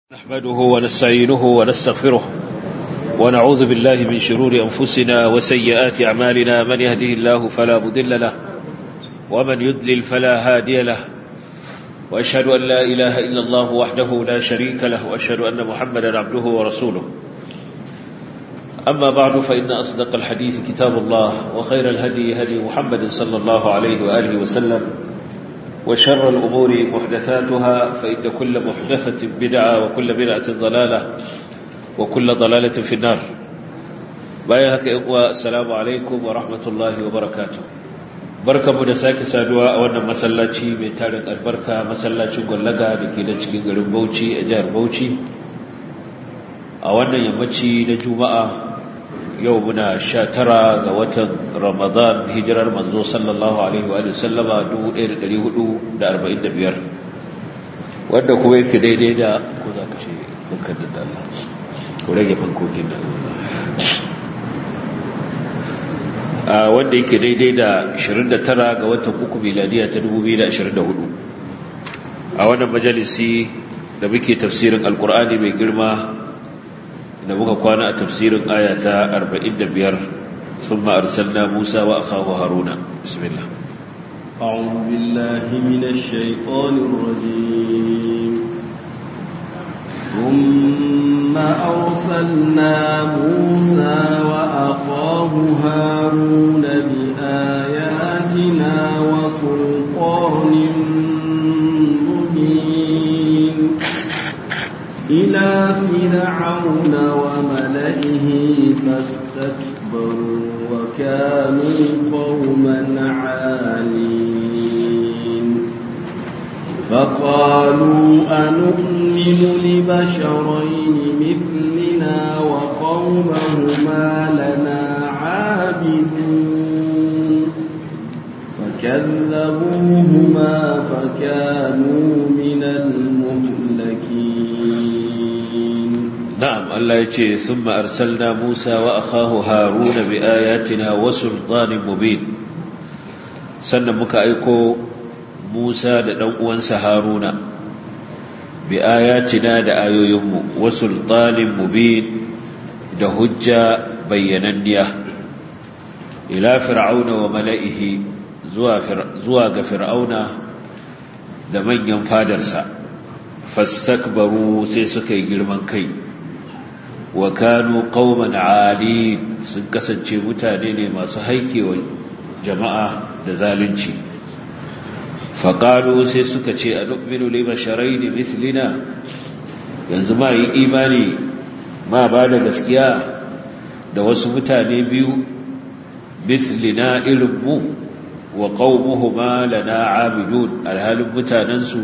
نحمده ونستعينه ونستغفره ونعوذ بالله من شرور أنفسنا وسيئات أعمالنا من يهده الله فلا مضل له ومن يضلل فلا هادي له وأشهد أن لا إله إلا الله وحده لا شريك له وأشهد أن محمدا عبده ورسوله أما بعد فإن أصدق الحديث كتاب الله وخير الهدي هدي محمد صلى الله عليه وآله وسلم وشر الأمور محدثاتها فإن كل محدثة بدعة وكل بدعة ضلالة وكل ضلالة في النار بايهك إقوى السلام عليكم ورحمة الله وبركاته بركة مدساك سادوا أولا مسلاتي من تارك البركة مسلاتي قلقا لكي نجكي قلن بوشي أجار بوشي أولا يمتشي نجوماء يومنا شاترا غوة رمضان هجرة المنزو صلى الله عليه وآله وسلم دو إير دريهدو دا 45 wanda kuma yake daidai da ko za ka ce dukkan da Allah ko rage fankokin da wanda yake daidai da 29 ga watan uku miladiya ta 2024 a wannan majalisi da muke tafsirin alkur'ani mai girma da muka kwana a tafsirin ayata 45 thumma arsalna Musa wa akhahu Haruna bismillah a'udhu billahi minash shaitanir rajim thumma arsalna Musa wa akhahu Haruna bi ayatina wa sultanin mubin إلى فرعون وملئه فاستكبروا وكانوا قوما عالين فقالوا أنؤمن لبشرين مثلنا وقومهما لنا عابدون فكذبوهما فكانوا من المهلكين نعم الله يجي ثم أرسلنا موسى وأخاه هارون بآياتنا وسلطان مبين سنمك أيكو موسى دنوانس هارون بآياتنا دآيو يمو وسلطان مبين دهجة بيننية إلى فرعون وملئه زواج فرعون دمن ينفادرسا فاستكبروا سيسكي جرمان كي وكانوا قوما عالين سنكسنشي متانين ما سحيكي وجماعة لذالنشي فقالوا سيسكتشي أنؤمن لبشرين مثلنا ينزما إيماني ما بعد غسكيا دوس متاني بيو مثلنا إلمو وقومهما لنا عابدون الهال متاننسو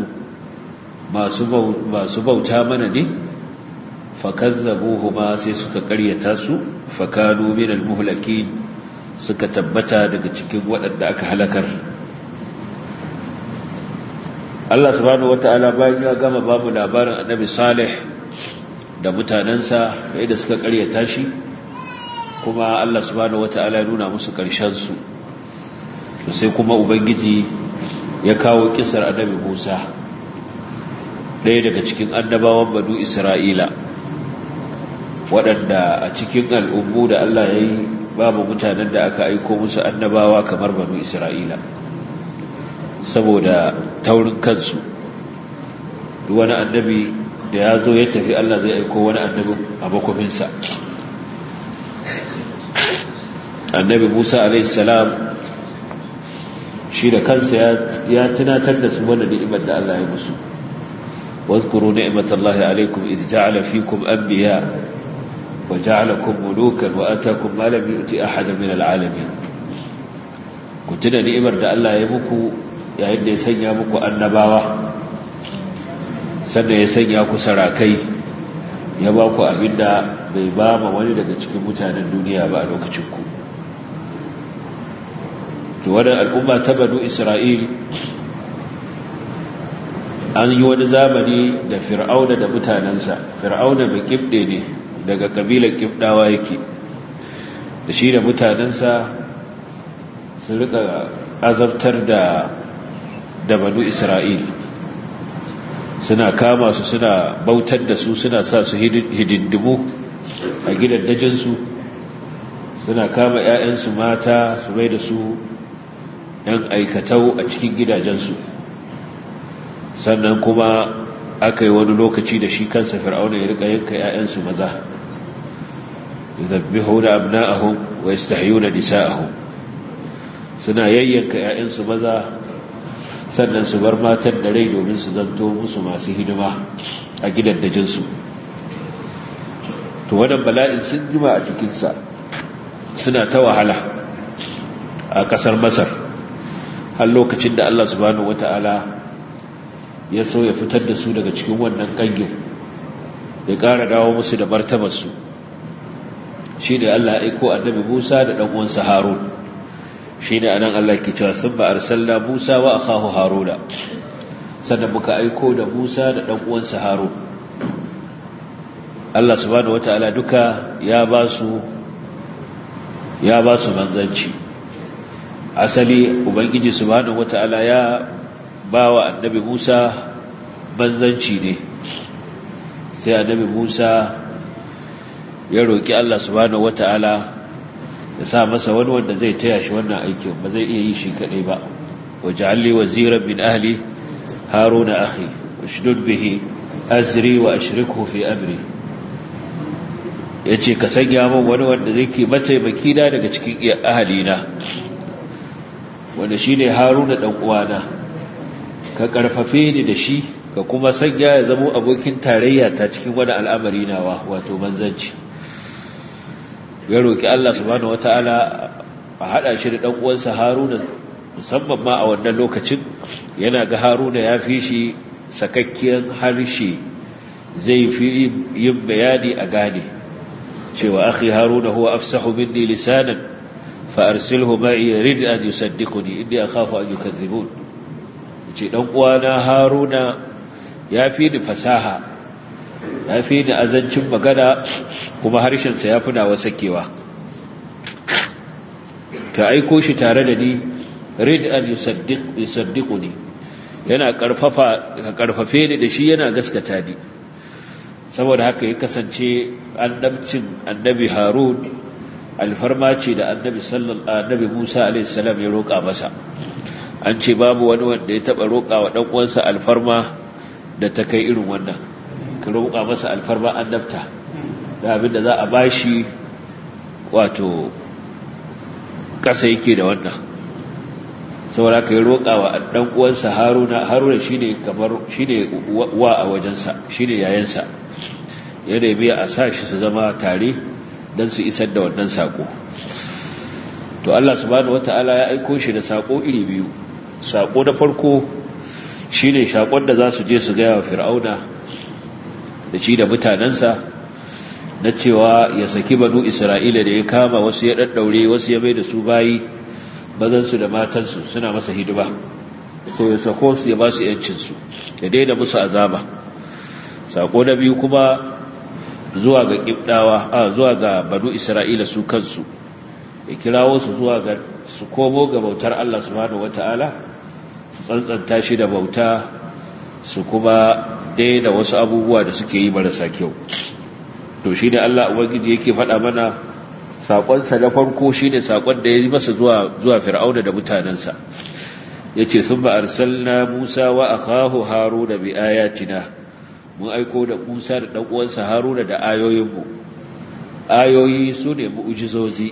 ما سبوتا منني fakazzabuhuma sai suka karyata su fakanu minal muhlakin suka tabbata daga cikin waɗanda aka halakar Allah subhanahu wataala bayan ya gama babu labarin annabi Salih da mutanansa da suka karyata shi kuma Allah subhanahu wataala ya nuna musu karshen su to sai kuma ubangiji ya kawo kisar annabi Musa ɗaya daga cikin annabawan banu Isra'ila waɗanda a cikin al'ummu da Allah ya yi babu mutanen da aka aiko musu annabawa kamar banu Isra'ila saboda taurin kansu duk wani annabi da ya zo ya tafi Allah zai aiko wani annabi a makwafinsa annabi Musa alaihissalam shi da kansa ya tunatar da su wani ni'imar da Allah ya musu واذكروا نعمة الله عليكم إذ جعل فيكم أنبياء وجعلكم ملوكا وآتاكم ما لم يؤت أحد من العالمين كنتنا نعمر دا الله يمكو يا إن يسنى مكو النباوة سنة يسنى أكو سراكي يباكو أبدا بيباما ولدك تكمتان الدنيا بأنوك تشكو وانا الأمة تبنو إسرائيل an yi wani zamani da fir'auna da mutanensa fir'auna mai kibde ne daga kabilar kibdawa yake da shi da mutanensa su rika azabtar da banu isra'il suna kama su suna bautar da su suna sa su hidindimu a gidan dajinsu, suna kama 'ya'yansu mata su mai da su 'yan aikatau a cikin gidajensu. Sannan kuma aka yi wani lokaci da shi kansa fir'auna ya rika yanka 'ya'yansu maza, yuzabbihuna abna'ahum wa yastahyuna nisa'ahum, suna yayyanka 'ya'yansu maza sannan su bar matan da rai domin su zanto musu masu hidima a gidan dajinsu. To wannan bala'in sun jima a cikinsa, suna ta wahala a ƙasar Masar har lokacin da Allah subhanahu wata'ala ya so ya fitar da su daga cikin wannan ƙangin, ya ƙara dawo musu da martabarsu. Shi ne Allah ya aiko annabi Musa da ɗan uwansa Harun. Shi ne anan Allah ke cewa thumma arsalna Musa wa akhahu Haruna, sannan muka aiko da Musa da ɗan uwansa Harun. Allah subhanahu wataala duka ya ba su manzanci. Asali ubangiji subhanahu wataala ya bawa annabi Musa manzanci ne, sai annabi Musa ya roki Allah subhanahu wataala ya sa masa wani wanda zai taya shi wannan aikin, ba zai iya yi shi kadai ba. waj'al li waziran min ahli haruna akhi washdud bihi azri wa ashrikhu fi amri. Yace ka sanya min wani wanda zai ke mataimaki na daga cikin ahalina, wanda shine Haruna dan uwana, ka karfafe ni da shi, ka kuma sanya ya zama abokin tarayya ta cikin wani al'amari nawa, wato manzanci. Ya roki Allah subhanahu wataala a hada shi da dan uwansa Haruna, musamman ma a wannan lokacin yana ga Haruna ya fi shi sakakkiyar harshe, zai fi yin bayani a gane cewa akhi Haruna huwa afsahu minni lisanan fa arsilhu ma'i yurid an yusaddiquni inni akhafu an yukadhibun. Ce dan uwana Haruna ya fi ni fasaha, ya fi ni azancin magana, kuma harshen sa yafi nawa sakewa. Ka aiko shi tare da ni, rid an yusaddiquni, yana karfafe ni da shi, yana gaskata ni. Saboda haka ya kasance annabcin annabi Harun alfarma ce da annabi Musa alaihi salam ya roƙa masa. An ce babu wani wanda ya taba roƙa wa dan uwansa alfarma da ta kai irin wannan, ka roƙa masa alfarma annabta da abinda za a bashi, wato kasa yake da wannan. Saboda haka ya roƙa wa dan uwansa Haruna shine wa a wajensa, shine yayansa, ya nemi a sa shi su zama tare don su isar da wannan sako. To Allah subhanahu wataala ya aiko shi da sako iri biyu. Sako na farko shine sakon da za su je su gaya wa Fir'auna da shi da mutanensa na cewa ya saki banu Isra'ila da ya kama, wasu ya daddaure, wasu ya mai da su bayi, bazansu da matansu suna masa hidima, to ya sako su, ya ba su yancinsu, ya daina musu azaba. Sako na biyu kuma zuwa ga Kibdawa, zuwa ga banu Isra'ila su kansu, ya kirawo su zuwa ga su komo ga bautar Allah subhanahu wataala, su tsantsanta shi da bauta, su kuma daina wasu abubuwa da suke yi marasa kyau. To shi ne Allah ubangiji yake faɗa mana saƙonsa na farko shine saƙon da ya yi masa zuwa Fir'auna da mutanensa. Yace thumma arsalna Musa wa akhahu Haruna bi ayatina, mun aiko da Musa da dan uwansa Haruna da ayoyinmu. Ayoyi sune mu'jizozi,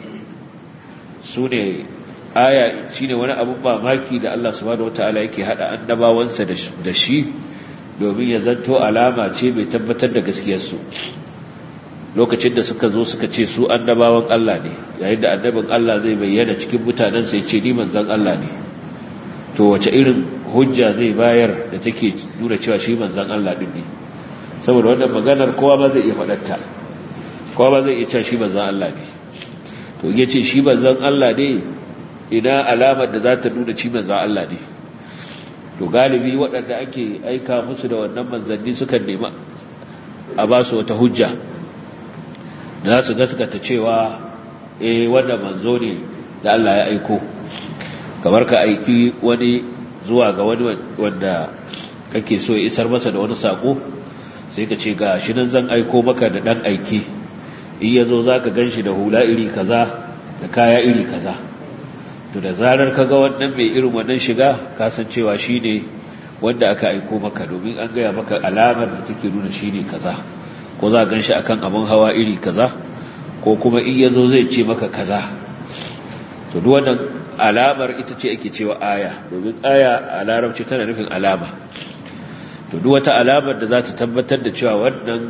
sune aya shine wani abun mamaki da Allah subhanahu wataala yake hada annabawansa da shi domin ya zanto alama ce mai tabbatar da gaskiyarsu. Lokacin da suka zo suka ce su annabawan Allah ne, yayin da annabin Allah zai bayyana cikin mutanensa ya ce ni manzon Allah ne, to wace irin hujja zai bayar da take nuna cewa shi manzon Allah din ne? Saboda wannan maganar kowa ba zai iya faɗarta, kowa ba zai iya cewa shi manzon Allah ne. To ya ce shi manzon Allah ne, ina alamar da za ta nuna shi manzon Allah ne? To galibi waɗanda ake aika musu da wannan manzanni sukan nema a ba su wata hujja da za su gaskata cewa wanda manzo ne da Allah ya aiko. Kamar ka aiki wani zuwa ga wani wanda kake so ya isar masa da wani sako sai ka ce ga shi nan zan aiko maka da dan aike in yazo zaka ganshi da hula iri kaza da kaya iri kaza to da zarar kaga wannan mai irin wannan shiga ka san cewa shine wanda aka aiko maka, domin an gaya maka alamar da take nuna shine kaza, ko za ka ganshi akan abun hawa iri kaza, ko kuma in yazo zai ce maka kaza. To duk wannan alamar ita ce ake cewa aya, domin aya a larabci tana nufin alama. To duk wata alamar da za ta tabbatar da cewa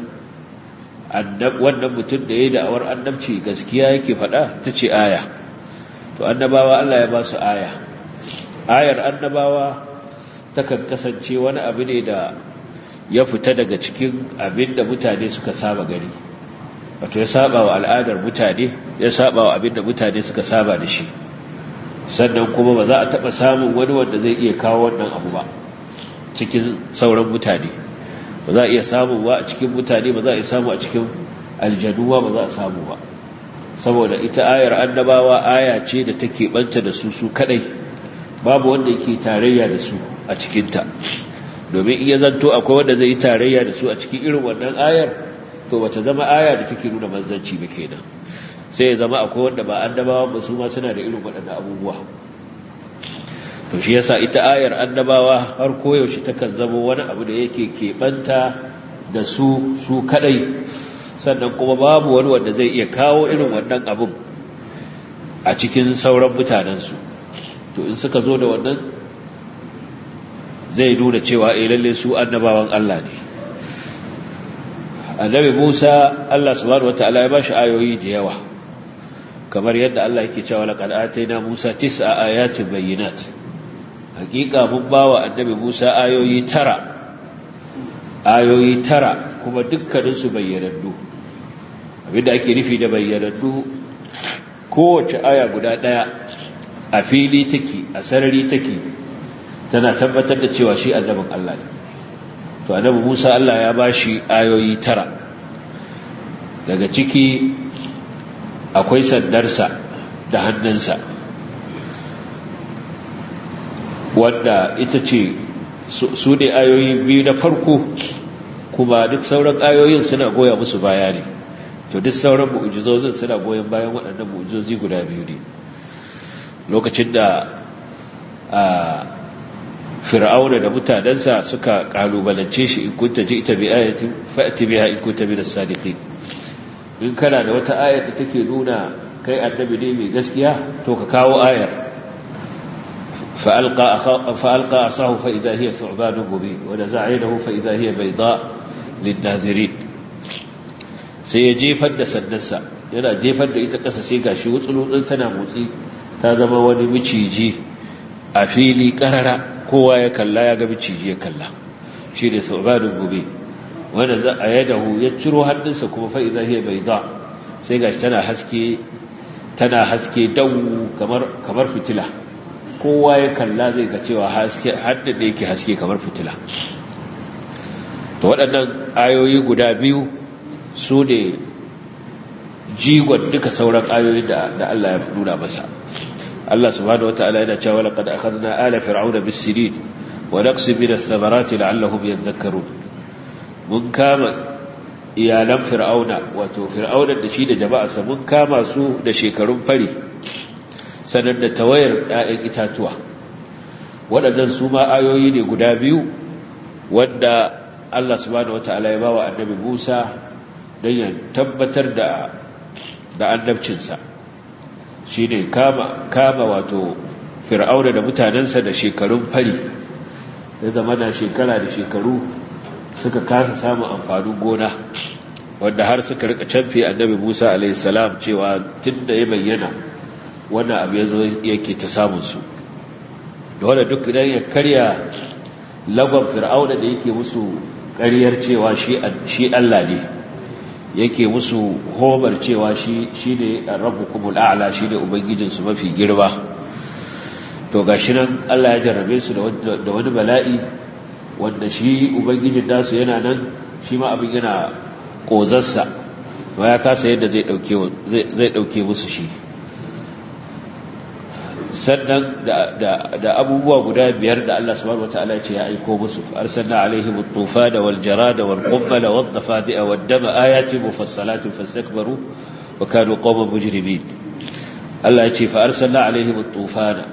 wannan mutum da yayi da'awar annabci gaskiya yake faɗa ta ce aya. To annabawa Allah ya ba su aya. Ayar annabawa takan kasance wani abu ne da ya fita daga cikin abin da mutane suka saba gani, wato ya saba wa al'adar mutane, ya saba wa abin da mutane suka saba da shi. Sannan kuma ba za a taɓa samun wani wanda zai iya kawo wannan abu ba cikin sauran mutane, ba za a iya samu ba a cikin mutane, ba za a iya samu a cikin aljanuwa, ba za a samu ba, saboda ita ayar annabawa aya ce da take banta da su kadai, babu wanda yake tarayya da su a cikinta. Domin iya zanto akwai wanda zai yi tarayya da su a cikin irin wannan ayar, to bata zama aya da take nuna manzanci ba kenan, sai ya zama akwai wanda ba annabawa ba su ma suna da irin waɗannan abubuwa. To shi yasa ita ayar annabawa har koyaushe takan zama wani abu da yake keɓanta da su kadai, sannan kuma babu wani wanda zai iya kawo irin wannan abun a cikin sauran mutanensu. To in suka zo da wannan zai nuna cewa lalle su annabawan Allah ne. Annabi Musa Allah subhanahu wataala ya bashi ayoyi da yawa, kamar yadda Allah yake cewa laqad atayna Musa 9 ayatin bayyinat. Hakika mun bawa annabi Musa ayoyi 9 kuma dukkanin su bayyanannu. Abinda ake nufi da bayyanannu, kowace aya guda daya a fili take, a sarari take, tana tabbatar da cewa shi annabin Allah ne. To annabi Musa Allah ya bashi ayoyi 9. Daga ciki akwai sandarsa da hannunsa, wanda ita ce su ne ayoyi biyu na farko, kuma duk sauran ayoyin suna goya musu baya ne. To duk sauran mu'jizozin suna goyon bayan waɗannan mu'jizozi guda biyu ne. Lokacin da fir'auna da mutanensa suka kalubalance shi, in kunta ji'ta bi ayatin fa'ti biha in kunta minas sadiqin, in kana da wata ayar da take nuna kai annabi ne mai gaskiya to ka kawo ayar. فألقى عصاه فإذا هي ثعبان مبين ونزع يده فإذا هي بيضاء للناظرين. sai ya jefar da sandarsa, yana jefar da ita ƙasa sai gashi wutsulutsun tana motsi, ta zama wani miciji a fili ƙarara, kowa ya kalla ya ga miciji ya kalla, shi ne thu'banun mubin. wanda za a yadahu ya ciro hannunsa kuma fa idza hiya bayda, sai gashi tana haske dawu kamar fitila, kowa ya kalla zai ga cewa haske hannun da yake haske kamar fitila. To waɗannan ayoyi guda biyu su ne jigon duka sauran ayoyin da Allah ya nuna masa. Allah subhanahu wataala yana cewa laqad akhadna ala fir'auna bis-sinin wa naqsim min ath-thamarati la'allahum yadhakkarun. Mun kama iyalan fir'auna, wato fir'auna da shi da jama'arsa, mun kama su da shekarun fari sanan da tawayar 'ya'yan itatuwa. Waɗannan su ma ayoyi ne guda biyu wanda Allah subhanahu wataala ya bawa annabi Musa don ya tabbatar da annabcinsa. Shi ne kama wato fir'auna da mutanensa da shekarun fari, ya zama na shekara da shekaru suka kasa samun amfanin gona, wanda har suka rika canfe annabi Musa alaihissalam cewa tun da ya bayyana wannan abu ya zo yake ta samunsu. Da wadda duk idan ya karya lagon fir'auna da yake musu ƙaryar cewa shi Allah ne, yake musu homar cewa shi ne rabbukumul a'la, shi ne ubangijinsu mafi girma. To gashi nan Allah ya jarrabe su da wani bala'i wanda shi ubangijin nasu yana nan, shi ma abin yana ƙozarsa, ba ya kasa yadda zai ɗauke musu shi. sannan da abubuwa guda biyar da Allah subhanahu wataala ya ce ya aiko musu arsalna alaihim at-tufana wal jarada wal qummala wad dafadi'a wad dama ayatin mufassalatin fastakbaru wa kanu qawman mujrimin. Allah ya ce fa arsalna alaihim at-tufana,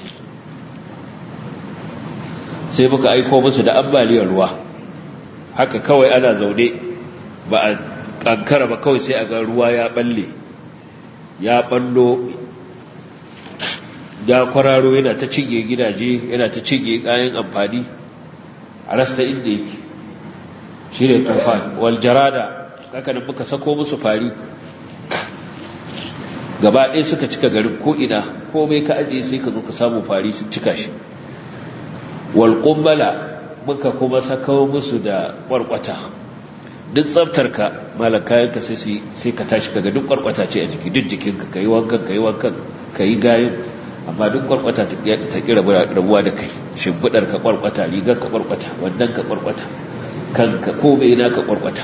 sai muka aiko musu da ambaliyar ruwa. Haka kawai ana zaune ba a kankara ba, kawai sai a ga ruwa ya balle, ya ballo, ya kwararo, yana ta cinye gidaje, yana ta cinye kayan amfani a rasta inda yake. Shi ne tufan wal jarada. Haka nan muka sako musu fari, gaba ɗaya suka cika garin ko'ina, komai ka ajiye sai ka zo ka samu fari sun cika shi. Wal qummala, muka kuma sako musu da kwarkwata. Duk tsaftarka malan kayanka sai ka tashi kaga duk kwarkwata ce a jiki, duk jikinka kai wankan kai gayin, amma duk kwarkwata ta kira rabuwa da kai. Shimfidar ka kwarkwata, rigar ka kwarkwata, wannan ka kwarkwata, kanka komai na ka kwarkwata.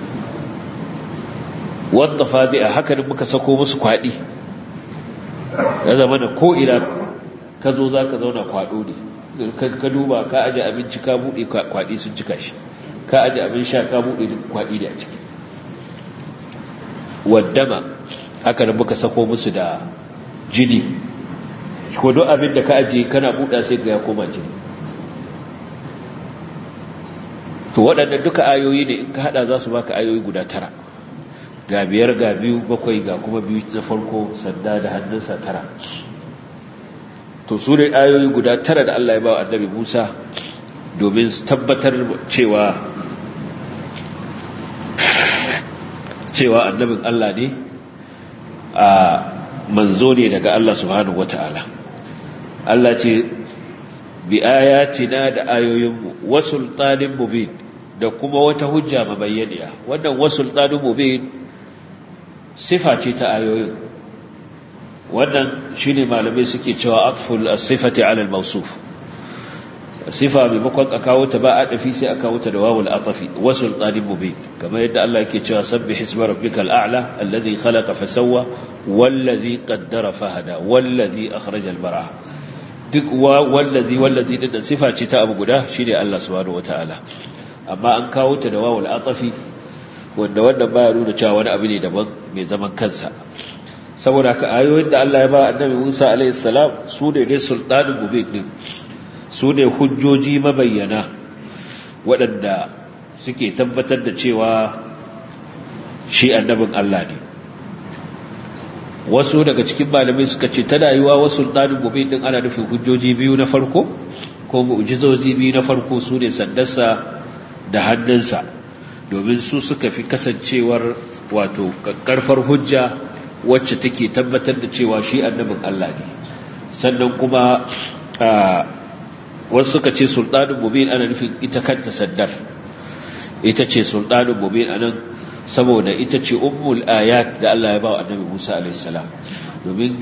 Wadda fadi'a, haka ne muka sako musu kwaɗi, ya zama da ko'ina ka zo za ka zauna kwaɗo ne. Ka duba, ka aje abinci ka buɗe kwaɗi sun cika shi, ka aje abin sha ka buɗe kwaɗi da a ciki. Waddama, haka ne muka sako musu da jini, ko duk abin da ka aje kana buɗa sai ga ya koma jini. To waɗannan duka ayoyi ne, in ka haɗa za su baka ayoyi guda 9. Ga 5 ga 2 7 ga kuma 2 na farko, sanda da hannunsa 9. To su ne ayoyi guda 9 da Allah ya ba wa annabi Musa domin su tabbatar cewa annabin Allah ne, a manzo ne daga Allah subhanahu wata'ala. Allah ce bi ayatina, da ayoyinmu, wa sultanin mubin, da kuma wata hujja mabayyaniya. Wannan wa sultanin mubin sifa ce ta ayoyin. Wannan shine malamai suke cewa atful as-sifati ala al-mawsuf. Sifa maimakon a kawo ta ba a dafi sai a kawo ta da wawul atafi, wa sultanin mubin, kamar yadda Allah yake cewa sabbih isma rabbikal a'la alladhi khalaqa fasawwa wallazi qaddara fahada wallazi akhraja al-mar'a. Duk wallazi din sifa ce ta abu guda, shine Allah subhanahu wataala, amma an kawo ta da wawul atafi, wanda wannan baya nuna cewa wani abu ne daban mai zaman kansa. Saboda haka ayoyin da Allah ya ba annabi Musa alaihi salam su ne sultanin mubin din, su ne hujjoji mabayyana waɗanda suke tabbatar da cewa shi annabin Allah ne. Wasu daga cikin malamai suka ce tana yiwa wasu sultanin mubin din ana nufin hujjoji biyu na farko ko mu'jizozi biyu na farko, su ne sandarsa da hannunsa, domin su suka fi kasancewar wato karfar hujja wacce take tabbatar da cewa shi annabin Allah ne. Sannan kuma wasu suka ce sultanin mubin ana nufin ita kanta sandar, ita ce sultanin mubin anan, saboda ita ce ummul ayat da Allah ya ba wa annabi Musa alaihi salam. Domin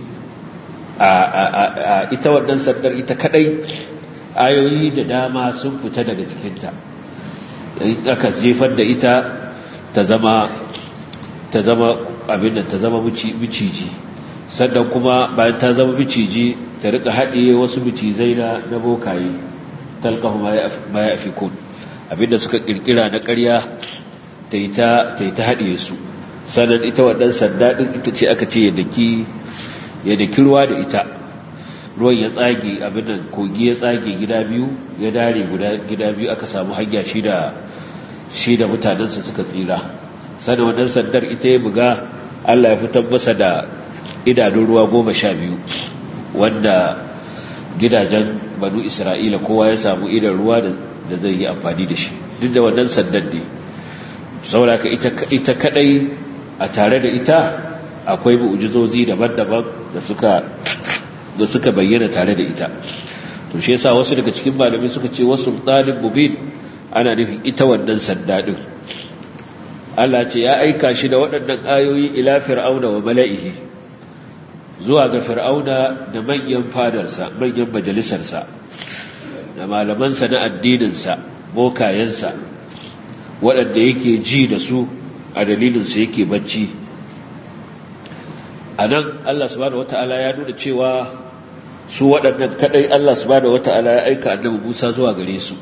ita wannan sandar ita kadai ayoyi da dama sun fita daga jikinta. In aka jefar da ita ta zama abin da ta zama miciji, sannan kuma bayan ta zama miciji ta rika haɗiye wasu micizai na bokaye, talqahu ma ya afikun, abinda suka kirkira na ƙarya ta yi ta haɗiye su. Sannan ita waɗannan sanda ɗin ita ce aka ce ya daki ruwa da ita, ruwan ya tsage, abin da kogi ya tsage gida biyu, ya dare gida biyu, aka samu hanya shi da mutanensa suka tsira. Sannan wannan sandar ita ya buga, Allah ya fitar masa da idanun ruwa 12, wanda gidajen banu Isra'ila kowa ya samu idan ruwa da zai yi amfani da shi, duk da wannan sandar ne. Saboda ita kadai, a tare da ita akwai mu'jizozi daban-daban da suka bayyana tare da ita. To shi yasa wasu daga cikin malamai suka ce wasu sultanin mubin ana nufin ita wannan sanda din. Allah ce ya aika shi da waɗannan ayoyi ila fir'auna wa mala'ihi, zuwa ga fir'auna da manyan fadarsa, manyan majalisarsa, da malamansa na addininsa, bokayensa, waɗanda yake ji da su a dalilinsa yake bacci. A nan Allah subhanahu wata'ala ya nuna cewa su waɗannan kadai Allah subhanahu wata'ala ya aika annabi Musa zuwa gare su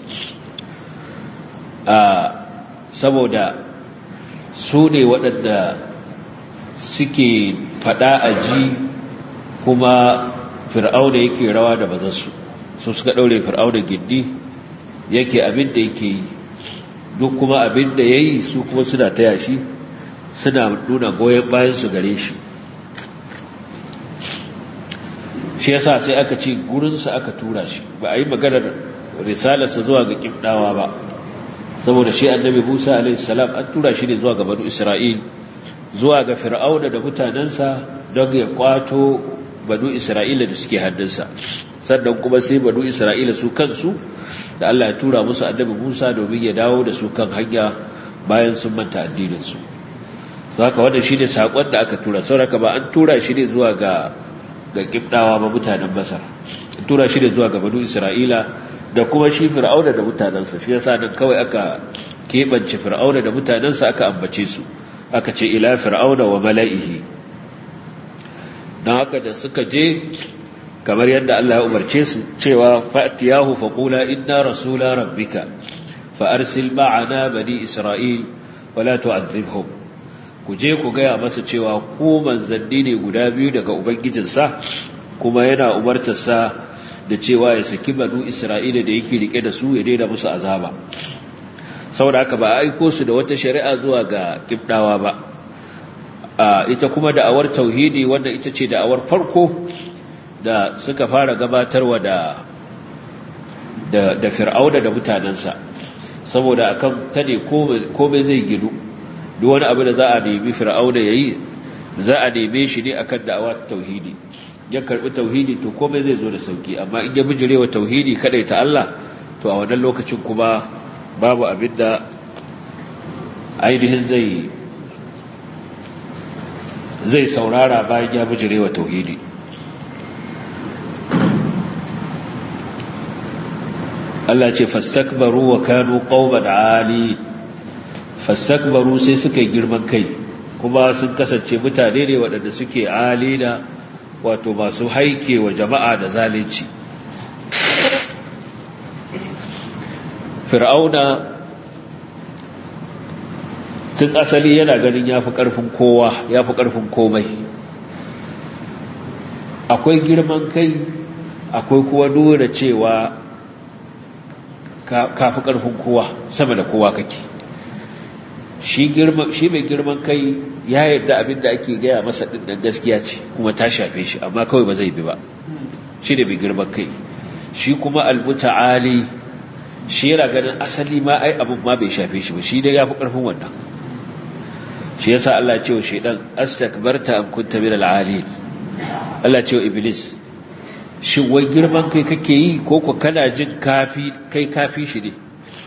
saboda su ne waɗanda suke faɗa a ji kuma fir'auna yake rawa da bazarsu su suka ɗaure fir'auna gindi yake abin da yake yi duk kuma abin da ya yi su kuma suna taya shi suna nuna goyon bayan su gare shi shi yasa sai aka ce gurinsa aka tura shi ba a yi maganar risalarsa zuwa ga kibdawa ba saboda shi annabi Musa alaihi salam an tura shi ne zuwa ga banu Isra'il zuwa ga fir'auna da mutanensa don ya kwato banu Isra'ila da suke hannunsa sannan kuma sai banu Isra'ila su kansu da Allah ya tura musu annabi Musa domin ya dawo da su kan hanya bayan sun manta addininsu haka wannan shine sakon da aka tura saboda ba an tura shi ne zuwa ga kibdawa ba mutanen Masar an tura shi ne zuwa ga banu Isra'ila da kuma shi fir'auna da mutanensa shi yasa nan kawai aka keɓance fir'auna da mutanensa aka ambace su aka ce ila fir'auna wa mala'ihi don haka da suka je kamar yadda Allah ya umarce su cewa fa'tiyahu faqula inna rasula rabbika fa arsil ma'ana bani isra'il wa la tu'adhibhum ku je ku gaya masa cewa ku manzanni ne guda biyu daga ubangijinsa kuma yana umartarsa da cewa ya saki banu isra'ila da yake rike da su ya daina musu azaba saboda haka ba a aiko su da wata shari'a zuwa ga kibdawa ba ita kuma da'awar tauhidi wanda ita ce da'awar farko da suka fara gabatarwa da fir'auna da mutanensa saboda akan ta ne komai zai gidu duk wani abu da za a nemi fir'auna yayi za a neme shi ne akan da'awar tauhidi ya karbi tauhidi to komai zai zo da sauki amma in ya bijirewa tauhidi kadai ta Allah to a wannan lokacin kuma babu abin da ainihin zai saurara bayan ya bijirewa tauhidi Allah ce fastakbaru wa kanu qauman ali fastakbaru sai suka yi girman kai kuma sun kasance mutane ne waɗanda suke alina wato masu haike wa jama'a da zalunci fir'auna tun asali yana ganin yafi ƙarfin kowa yafi ƙarfin komai akwai girman kai akwai kuwa nuna cewa kafi ƙarfin kowa sama da kowa kake shi mai girman kai ya yadda abin da ake gaya masa ɗin nan gaskiya ce kuma ta shafe shi amma kawai ba zai bi ba shi da mai girman kai shi kuma almuta'ali shi yana ganin asali ma ai abin ma bai shafe shi ba shi dai ya fi ƙarfin wannan shi yasa Allah ya ce wa shaidan astakbarta am kunta min al-ali Allah ya ce wa iblis shin wai girman kai kake yi ko ko kana jin kafi shi ne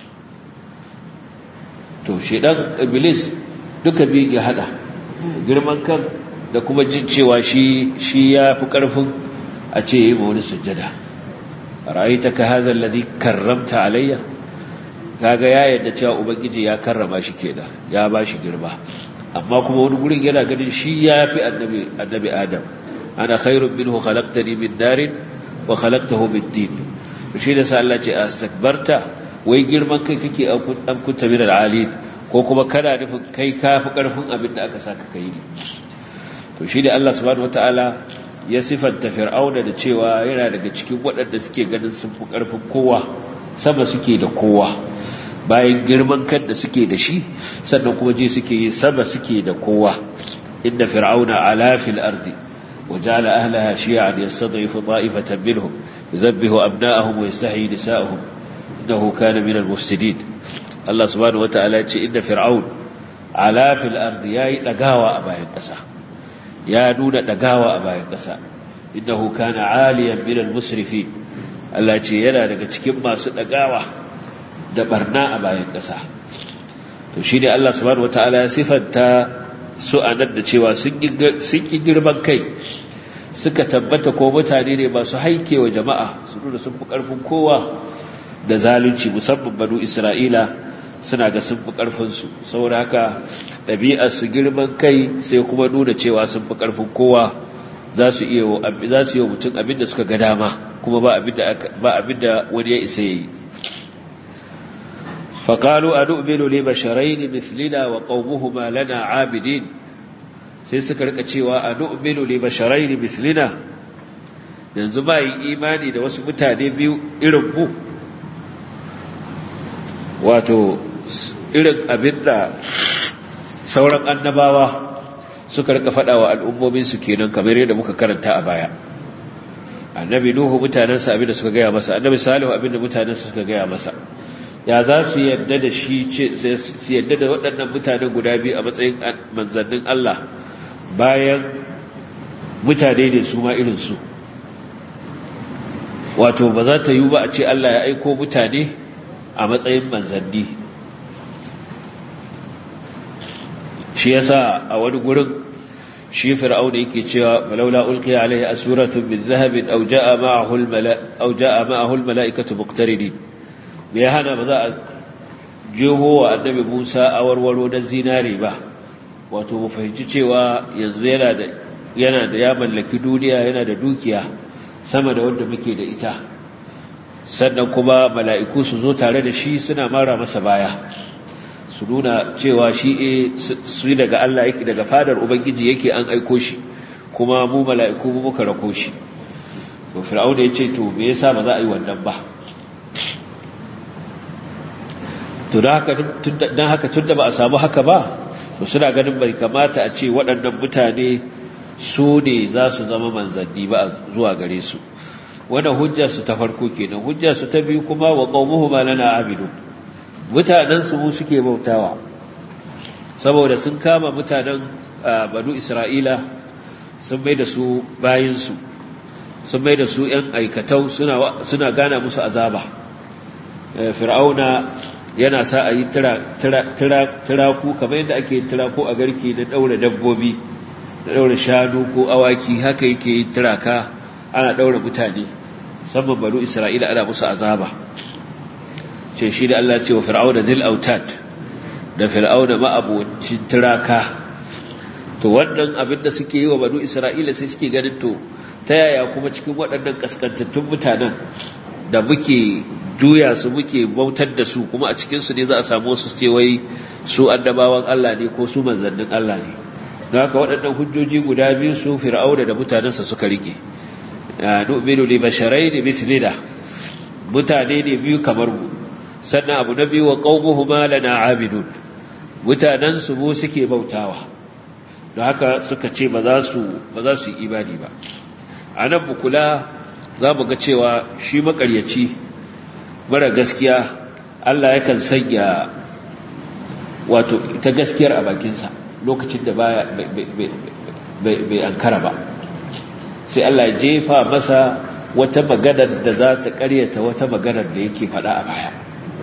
to shedan iblis duka biyu ya hada girman kan da kuma jin cewa shi ya fi karfin a ce yi ma wani sujjada ra'aytaka hadha alladhi karramta alayya kaga ya yadda cewa ubangiji ya karrama shi kenan ya bashi girma amma kuma wani gurin yana ganin shi ya fi annabi adam ana khairun minhu khalaqtani min narin wa khalaqtahu min tin shi da sa Allah ce astakbarta wai girman kai kake an kunta min al-ali ko kuma kana nufin kai kafi karfin abin da aka saka kai ne to shi da Allah subhanahu wataala ya sifanta fir'auna da cewa yana daga cikin waɗanda suke ganin sun fi karfin kowa sama suke da kowa bayan girman kan da suke da shi sannan kuma je suke yi sama suke da kowa inna fir'auna ala fil ardi وجعل أهلها شيعا يستضعف طائفة منهم يذبح أبناءهم ويستحيي نساءهم إنه كان من المفسدين الله سبحانه وتعالى إن فرعون علا في الأرض يا نقاوى أبا ينقسى يا نون نقاوى أبا ينقسى إنه كان عاليا من المسرفين الله ينا نقاوى ما سنقاوى دبرنا أبا ينقسى تشيني الله سبحانه وتعالى صفة su'anar da cewa sun yi girman kai suka tabbata ko mutane ne masu haike wa jama'a su nuna sun fi ƙarfin kowa da zalunci musamman banu isra'ila suna ga sun fi ƙarfinsu saboda haka ɗabi'ar su girman kai sai kuma nuna cewa sun fi ƙarfin kowa za su yi mutum abin da suka ga dama kuma ba abin da wani ya isa yi. faƙalu a nu'minu li basharaini mithlina wa qaumuhuma lana abidin, sai suka rika cewa a nu'minu li basharaini mithlina, yanzu ba yi imani da wasu mutane biyu irin mu, wato irin abin da sauran annabawa suka rika faɗa wa al'ummominsu kenan, kamar yadda muka karanta a baya. Annabi Nuhu mutanensa abin da suka gaya masa, annabi Salihu abin da mutanensa suka gaya masa. Ya za su yadda da shi, su yadda da waɗannan mutanen guda biyu a matsayin manzannin Allah bayan mutane ne su ma irinsu. Wato ba za ta yi ba a ce Allah ya aiko mutane a matsayin manzanni. Shi yasa a wani gurin shi Fir'auna yake cewa laula ulqiya alaihi asuratun min dhahabin aw jaa ma'ahu al-mala'ikatu muqtaridin, me ya hana ba za a jeho wa annabi Musa awarwaro da zinare ba. Wato mu fahimci cewa yanzu yana da ya mallaki duniya, yana da dukiya sama da wanda muke da ita, sannan kuma mala'iku su zo tare da shi suna mara masa baya, su nuna cewa shi su daga Allah yake, daga fadar Ubangiji yake, an aiko shi, kuma mu mala'iku mu muka rako shi. To Fir'auna ya ce to me yasa ba za a yi wannan ba? To don haka tunda ba a samu haka ba, to suna ganin bai kamata a ce waɗannan mutane su ne za su zama manzanni ba zuwa gare su. Wannan hujjarsu ta farko kenan. Hujjarsu ta biyu kuma wa qaumuhuma lana abidun, mutanensu mu suke bautawa, saboda sun kama mutanen banu Isra'ila sun mai da su bayinsu, sun mai da su ‘yan aikatau, suna gana musu azaba. Fir'auna yana sa a yi tiraku kamar yadda ake tiraku a garke na ɗaura dabbobi, na ɗaura shanu ko awaki, haka yake yi tiraka ana ɗaura mutane, musamman banu Isra'ila ana musu azaba. Ce shi da Allah ce wa Fir'auna zil autad, da Fir'auna ma'abucin tiraka. To wannan abin da suke yi wa banu Isra'ila sai suke ganin to ta yaya kuma cikin waɗannan kaskantattun mutanen da muke juya su, muke bautar da su, kuma a cikinsu ne za a samu wasu ce wai su annabawan Allah ne ko su manzannin Allah ne. Don haka waɗannan hujjoji guda biyu su Fir'auna da mutanensa suka rike. Nu'minu li basharaini mithlina, mutane ne biyu kamar mu. Sannan abu na biyu wa qaumuhuma lana abidun, mutanensu mu suke bautawa. Don haka suka ce ba za su yi imani ba. A nan mu kula za mu ga cewa shi makaryaci mara gaskiya Allah yakan sanya wato ita gaskiyar a bakinsa lokacin da bai ankara ba, sai Allah ya jefa masa wata maganar da za ta karyata wata maganar da yake faɗa a baya.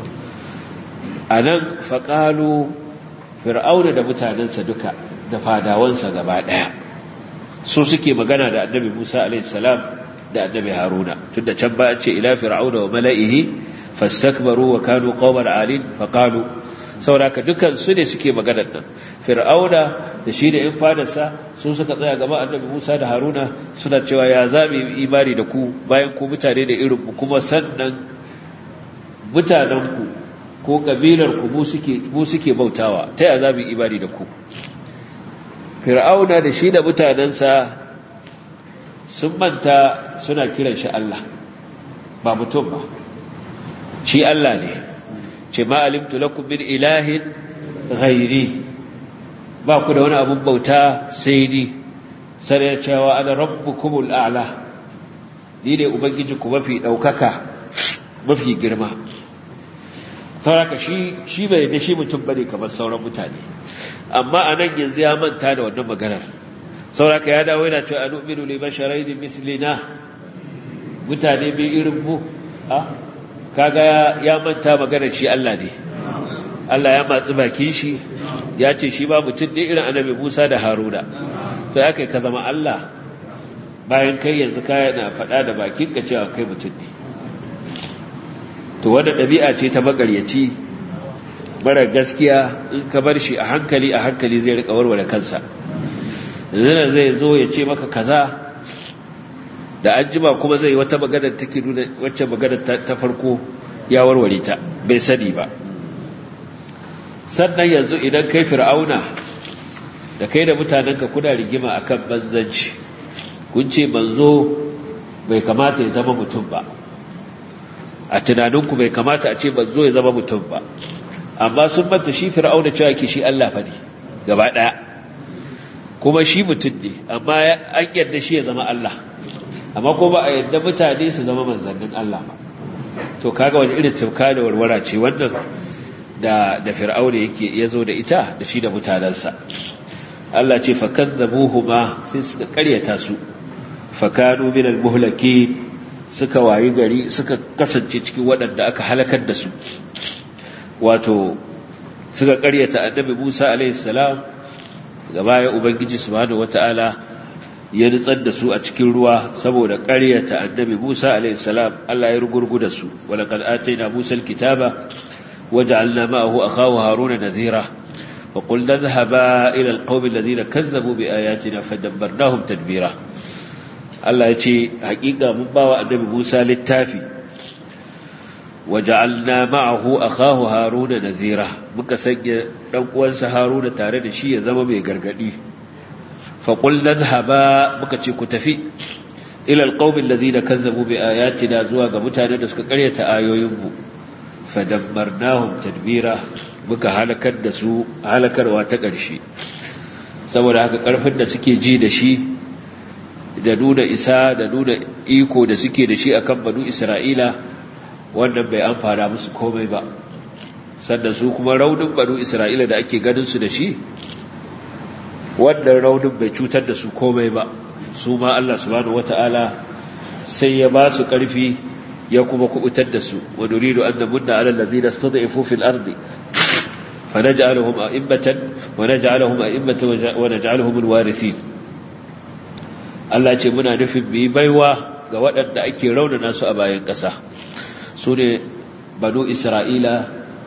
A nan faƙalu Fir'auna da mutanensa duka da fadawansa gaba ɗaya su suke magana da annabi Musa a.s. da annabi Haruna, tunda can ba an ce ila fir'auna wa mala'ihi fastakbaru wa kanu qauman 'alin faqalu, sauraka dukan su ne suke maganar nan. Fir'auna da shi da in fadarsa su suka tsaya gaba annabi Musa da Haruna suna cewa ya zabi imani da ku bayan ku mutane da irin ku, kuma sannan mutanen ku ko kabilar ku mu suke bautawa, ta ya zabi imani da ku? Fir'auna da shi da mutanensa sun manta suna kiran shi Allah, ba mutum ba, shi Allah ne. Ce ma alimtu lakum min ilahin ghairi, ba ku da wani abun bauta sai ni, sai ya cewa ana rabbukumul a'la, ni ne ubangiji ku mafi daukaka mafi girma. sauraka shi bai da shi mutum bane kamar sauran mutane, amma anan yanzu ya manta da wannan maganar. Sauraka ya dawo yana cewa anu'minu li basharaini mithlina, mutane bai irin mu. Kaga ya manta maganar shi Allah ne. Allah ya matsi bakin shi ya ce shi ba mutum ne irin annabi Musa da Haruna. To ya kai ka zama Allah bayan kai yanzu ka na faɗa da bakin ka cewa kai mutum ne. To wannan ɗabi'a ce ta magaryaci mara gaskiya, in ka bar shi a hankali zai rika warware kansa. Yanzu zai zo ya ce maka kaza da an jima kuma zai wata magana take nuna wacce magana ta farko ya warware ta bai sani ba. Sannan yanzu idan kai fir'auna da kai da mutanenka kuna rigima akan manzanci, kun ce manzo bai kamata ya zama mutum ba, a tunaninku bai kamata a ce manzo ya zama mutum ba, amma sun manta shi fir'auna cewa ke shi Allah fa ne gaba ɗaya, kuma shi mutum ne amma an yarda shi ya zama Allah, amma ko ba a yarda mutane su zama manzannin Allah ba. To kaga wani irin tafka da warwara ce wannan da fir'auna yake yazo da ita da shi da mutanansa. Allah ce fakazzabuhuma sai suka karyata su, fakanu minal muhlaki, suka wayi gari suka kasance cikin waɗanda aka halakar da su. Wato suka karyata annabi Musa alaihi salam, gaba ya ubangiji subhanahu wataala ya nutsar da su a cikin ruwa saboda karyata annabi Musa alaihi salam. Allah ya rugurgu da su, walaqad atayna Musa alkitaba waja'alna ma'ahu akhahu Haruna nadhira فقلنا اذهبا إلى القوم الذين كذبوا بآياتنا فدمرناهم تدبيرا. الله يجي حقيقة من باوى النبي موسى للتافي وجعلنا معه أخاه هارون نذيرا، muka sanya dan uwansa Haruna tare da shi ya zama mai gargadi. فقلنا اذهبا muka ce ku tafi ila alqawmi alladhina kazzabu biayatina, zuwa ga mutanen da suka karyata ayoyinmu. fadammarnahum tadbira, muka halakar da su halakarwa ta ƙarshe. Saboda haka ƙarfin da suke ji da shi da nuna isa da nuna iko da suke da shi akan banu Isra'ila, wannan bai amfana musu komai ba. Sannan su kuma raunin banu Isra'ila da ake ganin su da shi, wannan raunin bai cutar da su komai ba. Su ma Allah subhanahu wata'ala sai ya ba su ƙarfi ya kuma kubutar da su. wa nuridu an namunna ala alladhina istad'ifu fil ardi فنجعلهم أئمة ونجعلهم الوارثين. Allah ce muna nufin bi baiwa ga waɗanda ake raunana su a bayan ƙasa, su ne banu Isra'ila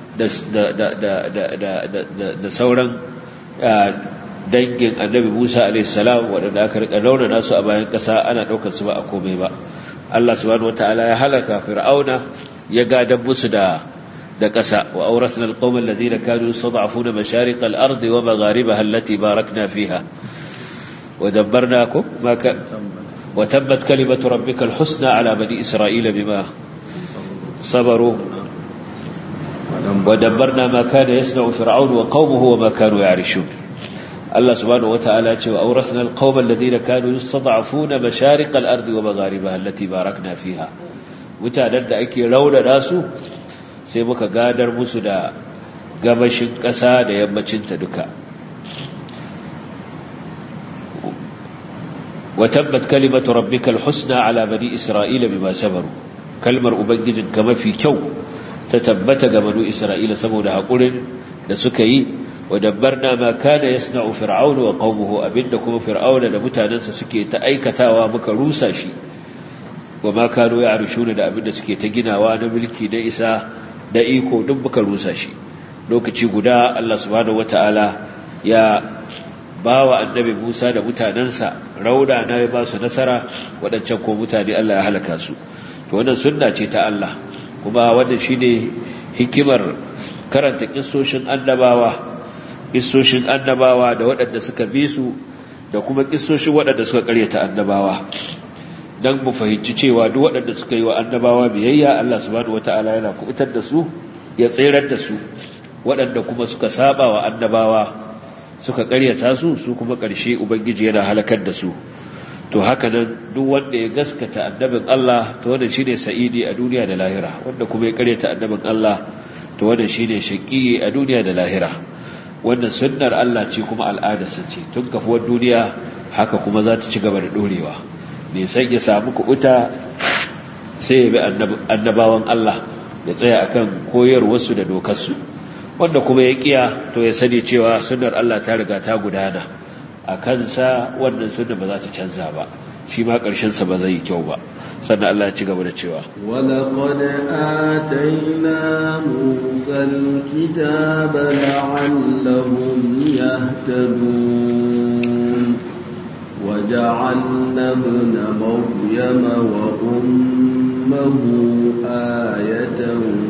da sauran dangin annabi Musa a.s. waɗanda aka rika raunana su a bayan ƙasa, ana ɗaukar su ba a komai ba. Allah subhanahu wata'ala ya halaka fir'auna, ya gadan musu da ƙasa. wa awrasna alqawma alladhina kanu yastad'afuna mashariqa al-ardi wa magharibaha allati barakna fiha wa dabbarnakum wa tabbat kalimatu rabbika al-husna ala bani isra'ila bima sabaru wa dabbarna ma kana yasna'u fir'aun wa qawmuhu wa ma kanu ya'rishun. Allah subhanahu wata'ala ce wa awrasna alqawma alladhina kanu yastad'afuna mashariqa al-ardi wa magharibaha allati barakna fiha, mutanen da ake raunana su sai muka gadar musu da gabashin ƙasa da yammacinta duka. wa tabbat kalimatu rabbikal husna ala bani isra'ila bima sabaru, kalmar ubangijin ka mafi kyau ta tabbata ga bani isra'ila saboda haƙurin da suka yi. wa dabbarna ma kana yasna'u fir'aun wa qaumuhu, abinda kuma fir'auna da mutanansa suke ta aikatawa muka rusa shi. wa ma kanu ya'rishuna, da abinda suke ta ginawa na mulki da isa da iko duk muka rusa shi. Lokaci guda Allah subhanahu wata'ala ya bawa annabi Musa da mutanansa rauda na ya ba su nasara, waɗancan ko mutane Allah ya halaka su. To wannan sunna ce ta Allah, kuma wannan shine hikimar karanta kissoshin annabawa da waɗanda suka bi su, da kuma kissoshin waɗanda suka ƙaryata annabawa, dan mu fahimci cewa duk waɗanda suka yi wa annabawa biyayya Allah subhanahu wataala yana kubutar da su, ya tsirar da su. Waɗanda kuma suka saba wa annabawa suka ƙaryata su kuma ƙarshe ubangiji yana halakar da su. To haka nan duk wanda ya gaskata annabin Allah, to wannan shine sa'idi a duniya da lahira. Wanda kuma ya ƙaryata annabin Allah, to wannan shine shaqi a duniya da lahira. Wannan sunnar Allah ce kuma al'adarsa ce tun kafuwar duniya, haka kuma za ta ci gaba da dorewa. mai sai ya samu kubuta sai ya bi annabawan Allah, ya tsaya akan koyarwarsu da dokarsu. Wanda kuma ya kiya, to ya sani cewa sunnar Allah ta riga ta gudana a kansa, wannan sunna ba za ta canza ba, shi ma ƙarshensa ba zai yi kyau ba. Sannan Allah ya ci gaba da cewa وَلَقَدْ آتَيْنَا مُوسَى الْكِتَابَ لَعَلَّهُمْ يَهْتَدُونَ وجعلنا ابن مريم وأمه آية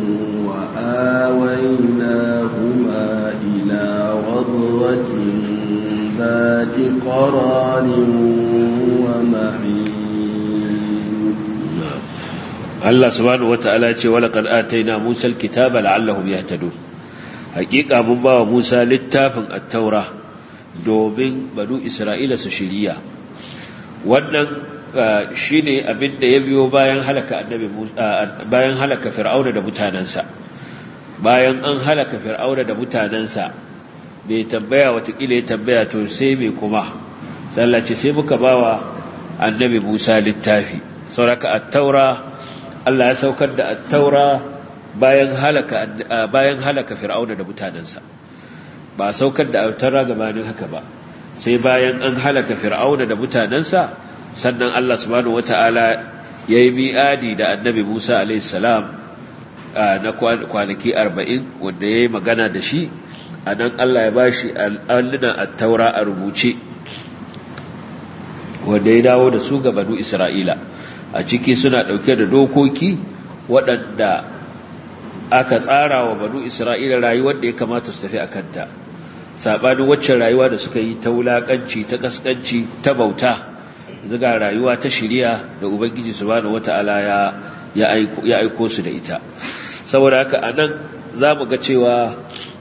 وآويناهما إلى ربوة ذات قرار ومعين. الله سبحانه وتعالى ولقد آتينا موسى الكتاب لعلهم يهتدون. حقيقة من باوى موسى للتافن التوراة domin banu Isra'ila su shiriya. Wannan shine abin da ya biyo bayan halaka bayan halaka Fir'auna da mutanansa. Bayan an halaka Fir'auna da mutanansa, bai tambaya watakila ya tambaya to sai me kuma sallace sai muka bawa annabi Musa littafi. Sauraka at-taura Allah ya saukar da at-taura bayan halaka Fir'auna da mutanansa. Ba saukar da at-taura gabanin haka ba, sai bayan an halaka Fir'auna da mutanansa sannan Allah subhanahu wata'ala yayi mi'adi da annabi Musa alayhi salam na kwanaki 40 wanda yayi magana da shi. Anan Allah ya bashi al'aduna at-taura a rubuce wanda ya dawo da su ga banu Isra'ila. A ciki suna dauke da dokoki waɗanda aka tsara wa banu Isra'ila rayuwar da ya kamata su tafi akanta, sabanin waccan rayuwa da suka yi ta wulakanci, ta kaskanci, ta bauta. Zuga rayuwa ta shiriya da Ubangiji subhanahu wata'ala ya aiko su da ita. Saboda haka anan zamu ga cewa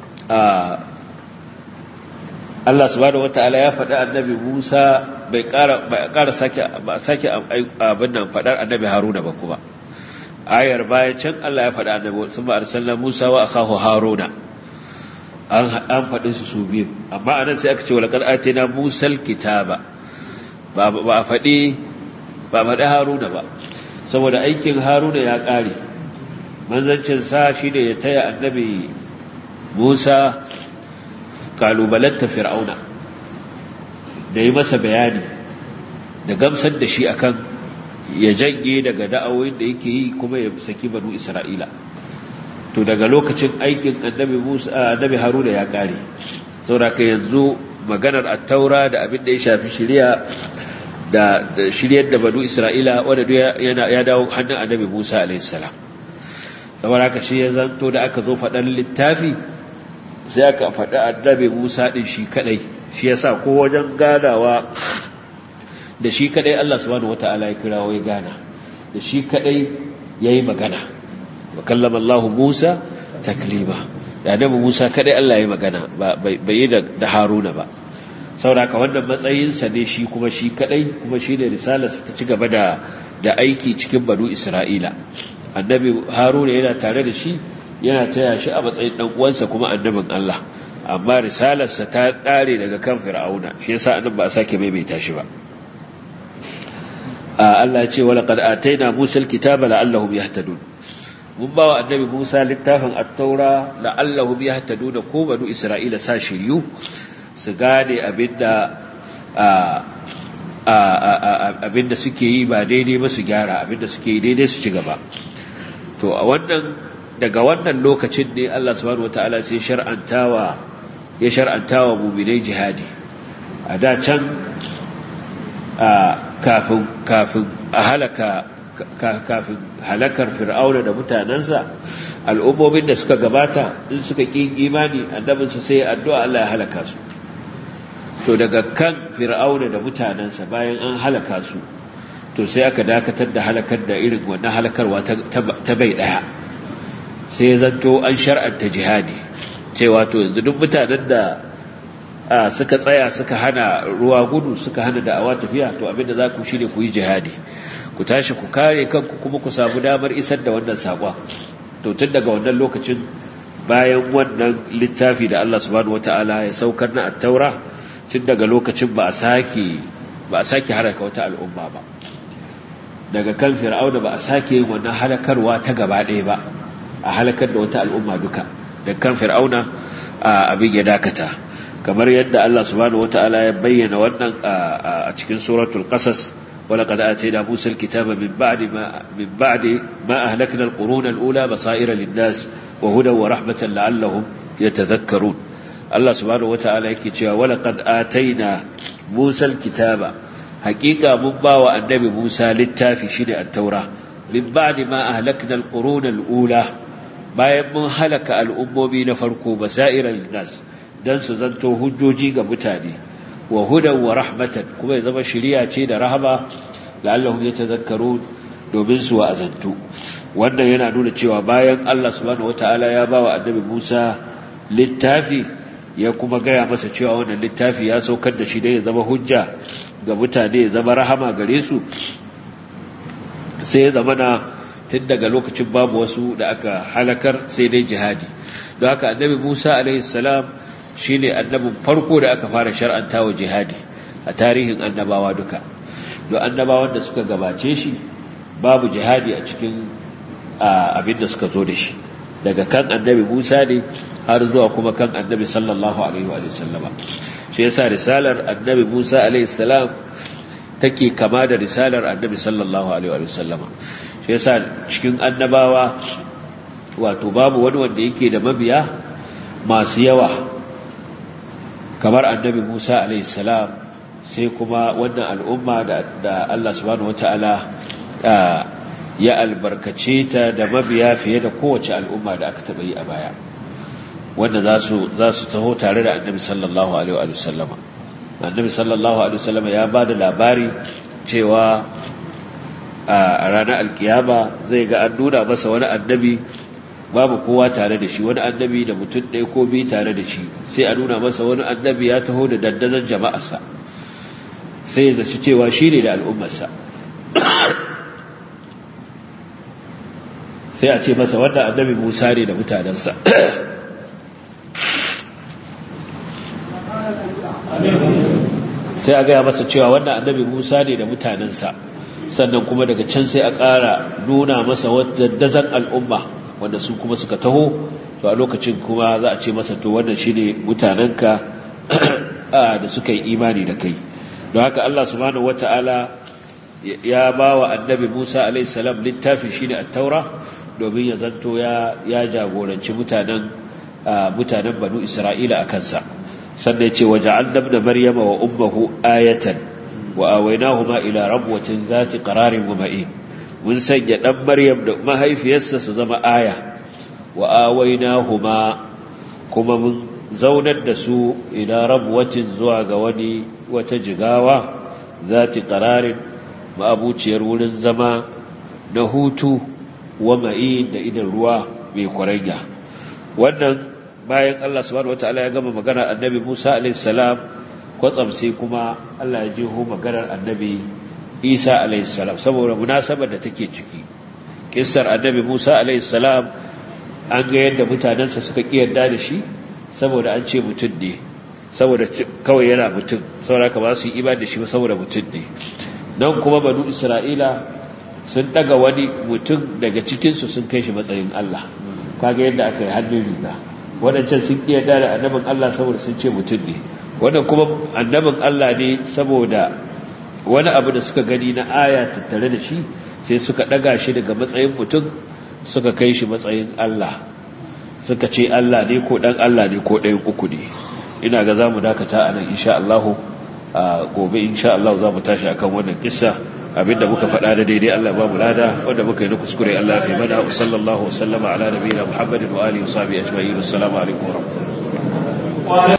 Allah subhanahu wataala ya faɗi annabi Musa bai ƙara sake abin nan faɗar annabi Haruna ba kuma. Ayar bayan can Allah ya faɗi annabi sun ba arsalna Musa wa akahu Haruna. An faɗi su biyu, amma anan sai aka ce wa laqad atina Musal kitaba. Ba a faɗi Haruna ba, saboda aikin Haruna ya ƙare. Manzancin sa shi ne ya taya annabi Musa kalubalanta Fir'auna da yi masa bayani da gamsar da shi akan ya janye daga da'awoyin da yake yi kuma ya saki banu Isra'ila. To daga lokacin aikin annabi Haruna ya kare. Saboda ka yanzu maganar at-taura da abin da ya shafi shari'a da shiryar da banu Isra'ila wanda ya dawo hannun annabi Musa alayhi salam. Saboda haka shi ya zanto da aka zo faɗan littafi sai aka faɗi annabi Musa ɗin shi kaɗai. Shi ya sa ko wajen ganawa da shi kaɗai Allah subhanahu wata'ala ya kirawo ya gana da shi kaɗai ya yi magana. wa kallama Allah Musa taklima. Da annabi Musa kaɗai Allah ya yi magana bai yi da Haruna ba. Saboda haka wannan matsayinsa ne shi kuma shi kaɗai, kuma shi ne risalarsa ta ci gaba da aiki cikin banu Isra'ila. Annabi Haruna yana tare da shi, yana taya shi a matsayin dan uwansa kuma annabin Allah, amma risalarsa ta dare daga kan Fir'auna, shi yasa annabi ba a sake maimaita shi ba. Allah ya ce wa laqad ataina Musa al-kitaba la'allahum yahtadun. Mun ba wa annabi Musa littafin at-taura la'allahum yahtadun, ko banu Isra'ila sa shiryu su gane abinda suke yi ba daidai ba su gyara, abinda suke yi daidai su ci gaba. To a daga wannan lokacin ne Allah subhanahu wataala sai ya shar'antawa mu'minai jihadi. A da can kafin halakar Fir'auna da mutanansa, al'ummomin da suka gabata in suka ƙi imani, annabinsu sai addu'a Allah ya halaka su. To daga kan Fir'auna da mutanansa bayan an halaka su, to sai aka dakatar da halakar da irin wannan halakarwa ta bai daya. Sai zanto an shar'anta jihadi, cewa to yanzu duk mutanen da suka tsaya suka hana ruwa gudu, suka hana da'awa tafiya, to abinda za ku shine ku yi jihadi, ku tashi ku kare kanku kuma ku samu damar isar da wannan saƙon. To tun daga wannan lokacin, bayan wannan littafi da Allah subhanahu wataala ya saukar na at-taura, tun daga lokacin ba a sake haraka wata al'umma ba. Daga kan Fir'auna ba a sake yin wannan halakarwa ta gaba ɗaya ba, a halakar da wata al'umma duka. Daga kan Fir'auna abin ya dakata, kamar yadda Allah subhanahu wataala ya bayyana wannan a cikin suratul Qasas. ولقد آتينا موسى الكتاب من بعد ما أهلكنا القرون الأولى بصائر للناس وهدى ورحمة لعلهم يتذكرون. الله سبحانه وتعالى يكتشف ولقد آتينا موسى الكتاب haqiqa mun bawa annabi Musa littafi shine at-taura min ba'di ma ahlakna al-qurun al-ula bayan mun halaka al'ummomi na farko basairal nas dan su zanto hujjoji ga mutane wa hudan wa rahmatan kuma ya zama shiriya ce da rahama la'allahum yatadhakkarun domin su wa'azantu. Wannan yana nuna cewa bayan Allah subhanahu wataala ya bawa annabi Musa littafi ya kuma gaya masa cewa wannan littafi ya saukar da shi dai ya zama hujja ga mutane, ya zama rahama gare su, sai ya zama na tun daga lokacin babu wasu da aka halakar sai dai jihadi. Don haka annabi Musa alaihi salam shine annabin farko da aka fara shar'anta wa jihadi a tarihin annabawa duka. Don annabawan da suka gabace shi babu jihadi a cikin abin da suka zo da shi, daga kan annabi Musa ne har zuwa kuma kan annabi sallallahu alaihi wa sallama. Shi yasa risalar annabi Musa alaihi salam take kama da risalar annabi sallallahu alaihi wa sallama. Shi yasa cikin annabawa wato babu wani wanda yake da mabiya masu yawa kamar annabi Musa alaihi salam, sai kuma wannan al'umma da Allah subhanahu wataala ya albarkace ta da mabiya fiye da kowace al'umma da aka taɓa yi a baya, wanda za su taho tare da annabi sallallahu alaihi wa sallama. Annabi sallallahu alaihi wa sallama ya ba da labari cewa a ranar alkiyama zai ga an nuna masa wani annabi babu kowa tare da shi, wani annabi da mutum ɗaya ko biyu tare da shi, sai a nuna masa wani annabi ya taho da dandazon jama'arsa, sai ya zaci cewa shi ne da al'ummarsa. sai a ce masa wannan annabi Musa ne da mutanensa. sai a gaya masa cewa wannan annabi Musa ne da mutanensa, sannan kuma daga can sai a ƙara nuna masa wata dazan al'umma wanda su kuma suka taho, to a lokacin kuma za a ce masa to wannan shi ne mutanenka da suka yi imani da kai. Don haka Allah subhanahu wata'ala ya ba wa annabi Musa alaihi salam littafi shine at-taura domin ya zanto ya jagoranci mutanen banu Isra'ila a kansa. Sannan ya ce waja'alna ibna maryama wa ummuhu ayatan wa awaynahuma ila rabwatin zati qararin wa ma'in. Mun sanya dan Maryam da mahaifiyarsa su zama aya, wa awaynahuma kuma mun zaunar da su ila rabwatin zuwa ga wata jigawa zati qararin ma'abuciyar wurin zama na hutu wa ma'in da idan ruwa mai kwaranya. Wannan bayan Allah subhanahu wataala ya gama maganar annabi Musa alaihi salam, kwatsam sai kuma Allah ya jeho maganar annabi Isa alaihi salam saboda munasabar da take ciki. Kissar annabi Musa alaihi salam an ga yadda mutanensa suka kiyarda da shi saboda an ce mutum ne, saboda kawai yana mutum, saboda ka ba su yi imani da shi saboda mutum ne. Nan kuma banu Isra'ila sun daga wani mutum daga cikinsu sun kai shi matsayin Allah. Kaga yadda aka yi hannun riga. Waɗancan sun iya da annabin Allah saboda sun ce mutum ne, wannan kuma annabin Allah ne saboda wani abu da suka gani na aya tattare da shi, sai suka daga shi daga matsayin mutum suka kai shi matsayin Allah, suka ce Allah ne ko dan Allah ne ko ɗayan uku ne. Ina ga za mu dakata a nan insha Allah. Gobe insha Allah za mu tashi akan wannan kissa. Abinda muka faɗa da daidai Allah ba mu lada, wanda muka yi na kuskure Allah ya fi mana. Sallallahu wasallama ala nabiyina Muhammadin wa alihi wa sahbihi ajma'in. Assalamu alaikum wa rahmatullahi.